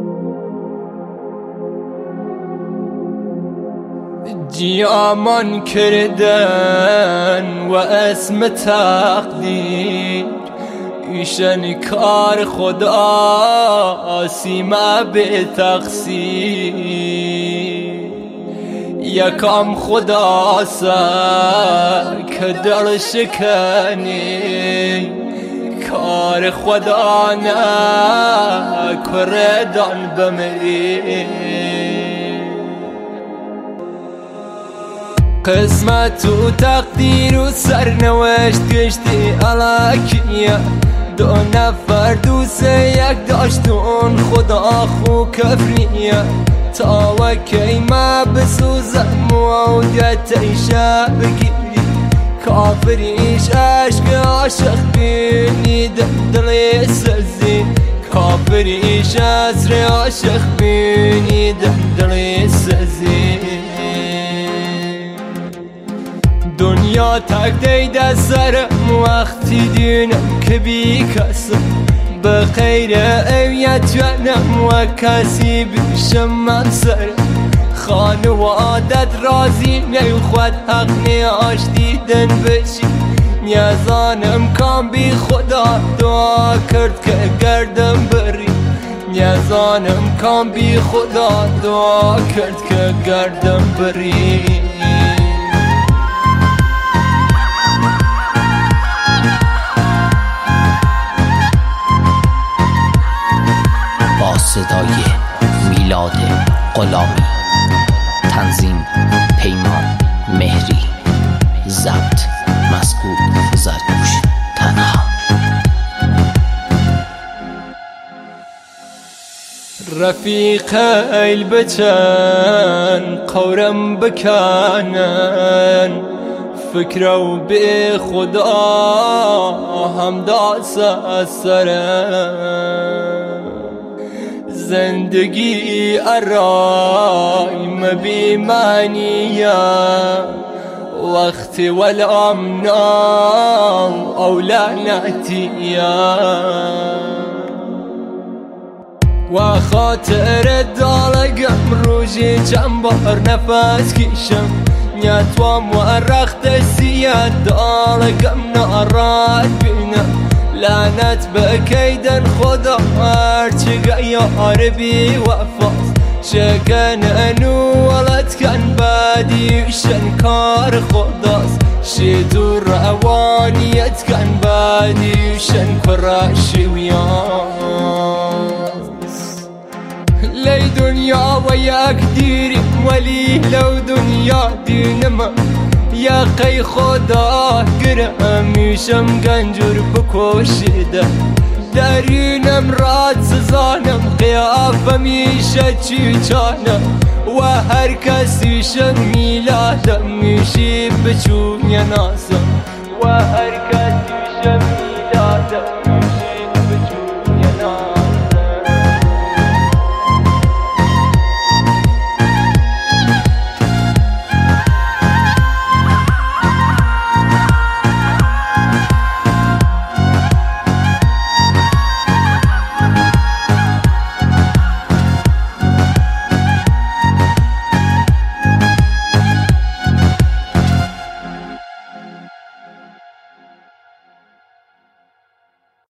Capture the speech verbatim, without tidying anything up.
جیامان کردن و اسم تقدیر ایشان کار خدا سیما به تقصیر یکم خدا سر که در شکنی کار خدا نه کردن بمری قسمت و تقدیر و سرنوشت گشتی علاکیه دو نفر دوسه یک داشتون خدا خو کفریه تا وکی ما بسوزم و عودت ایشا بگیری کافریش عشق عاشق بینی دلی سزی کافریش عصر عاشق بینی دلی سزی دنیا تک دیده سرم وقتی دینم که بی کسم به خیر اویت جنم و کسی بیشم من سرم خانوادت رازی نیخواد حق نیاش دیدن بشی نیازانم کام بی خدا دعا کرد که گردم بری نیازانم کام بی خدا دعا کرد که گردم بری صدای میلاد غلامی، تنظیم پیمان مهری، ضبط مسعود زرتوش تنها. رفیق ایل بچن قورم بکنن فکر و به خدا هم داس سرم زندگی ارای مبی معنیه وقتی والامنا اولا نعتیه و خاطر دالگم روژی چند بار نفس کشم نیتوام و رخت سیاد دالگم ناراد بینم لعنت به کیدن خدا هرچی یار بی وفاست شکن انو ولد کن بعدیشن کار خداست شیدو روانیت کن بعدیشن کراشی ویاست لی دنیا و یک دیریم ولی لو دنیا دینم یا قی خدا گرم میشم گنجور بکشیده درینم راد سزانم قیافه میشه چی چانم و هر کسیشم میلادم میشی بچون ناسم و هر کسیشم